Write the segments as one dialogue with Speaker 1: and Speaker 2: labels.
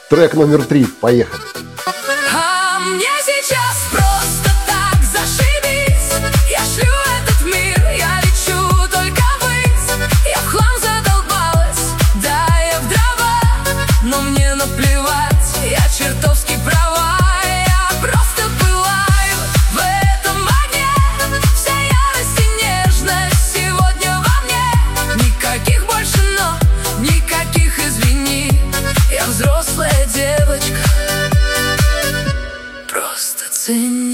Speaker 1: Трек номер 3, поехали.
Speaker 2: А мне сейчас просто так зашибись. Я шлю этот мир, я лечу только ввысь. Я в хлам задолбалась, да, я в дрова, но мне наплевать, я чертовски права. Я просто пылаю в этом огне. Вся ярость и нежность сегодня во мне. Никаких больше но, никаких извини. Я взрослая девочка, просто цени.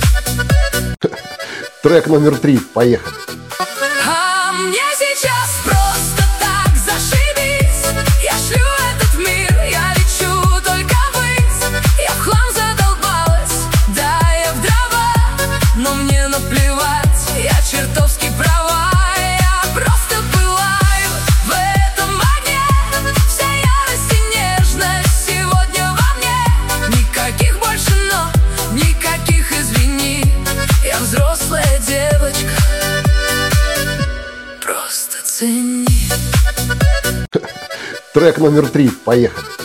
Speaker 1: Трек номер 3, поехали.
Speaker 2: А мне сейчас просто так зашибись. Я шлю этот мир, я лечу только ввысь. Я в хлам задолбалась, да, я в дрова, но мне наплевать, я чертовски права. Я просто пылаю в этом огне. Вся ярость и нежность сегодня во мне. Никаких больше но, никаких извини. Я взрослая девочка, просто цени.
Speaker 1: Трек номер 3, поехали.